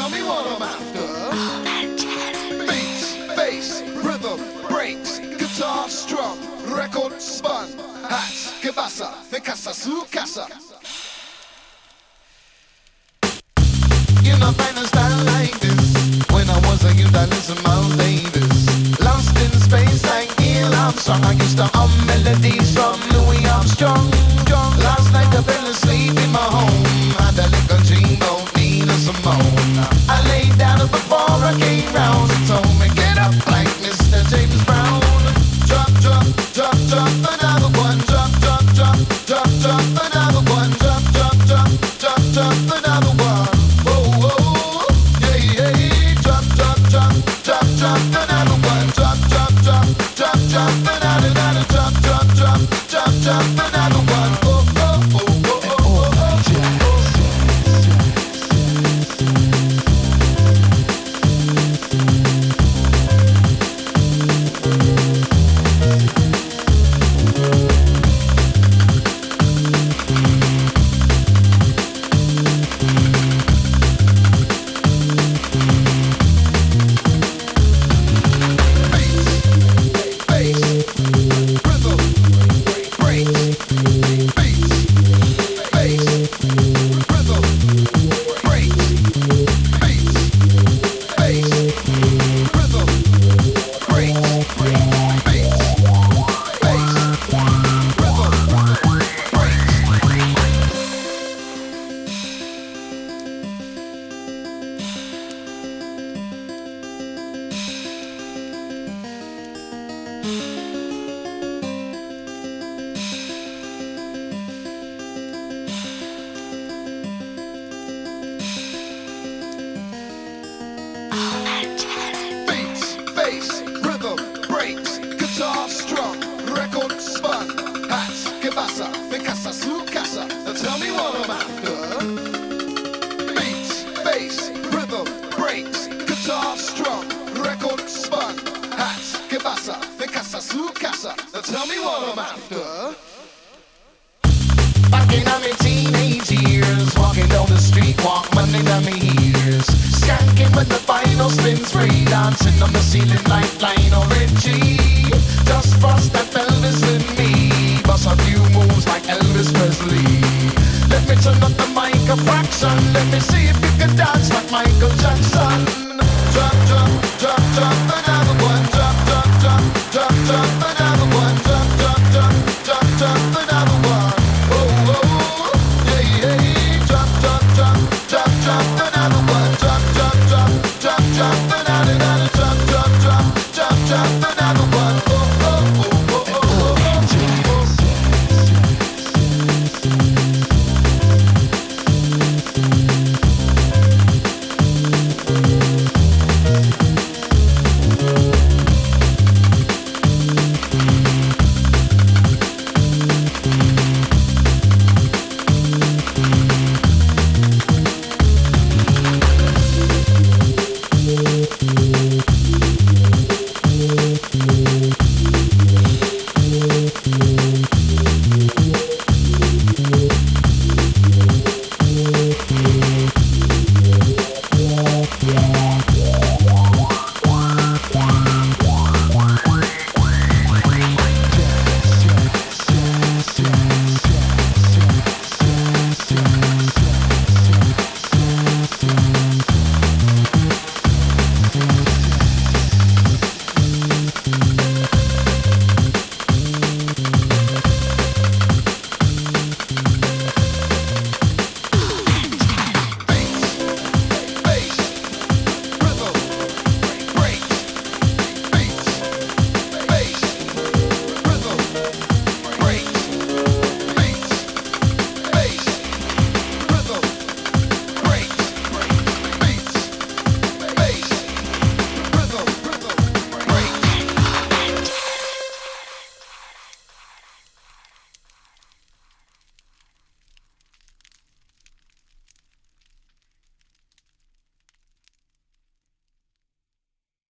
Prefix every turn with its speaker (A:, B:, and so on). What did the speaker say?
A: tell me what I'm after. Beats, bass, rhythm, breaks, guitar strum, record spun, hats, que pasa, de casa su casa. You know, find a style like this. When I was a youth, I listened to Miles Davis. Lost in space like Neil Armstrong. I used to hum melodies from Louis Armstrong. Last night I fell asleep in my home. Had a little dream about Nina Simone. I laid down before I came round and told me, get up like Mr. James Brown. Drop, drop, drop, drop, another one. Drop, drop, drop, drop, drop, another one. Drop, drop, drop, drop, drop, another one. Whoa, whoa, yeah, yeah. Drop, drop, drop, drop, drop, another one. Drop, drop, drop, drop, drop, another, drop, drop, drop, drop, drop, another one. Oh, oh, oh, oh, oh, oh, oh. Let me turn up the mic a fraction. Let me see if you can dance